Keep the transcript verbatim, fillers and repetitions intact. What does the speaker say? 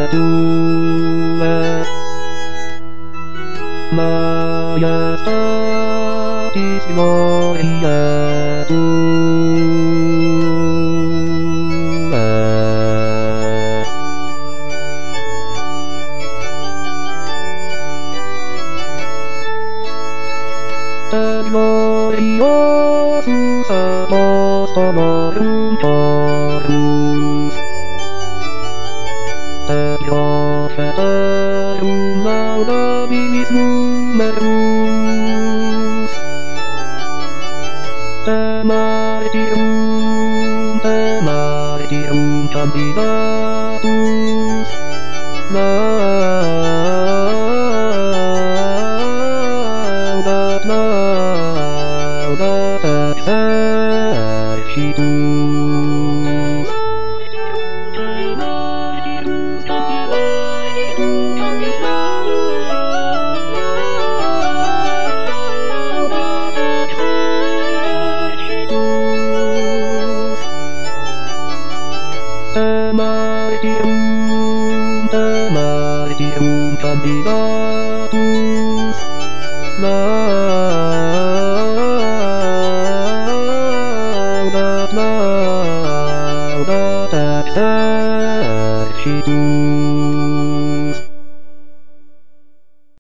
tua. Majestatis gloria tua. Et gloriosus apostolorum chorus, et prophetarum laudabilis numerus, te martyrum, te martyrum candidatus, laudat, laudat exercitus. Te martyrum, te martyrum candidatus, laudat, laudat exercitus.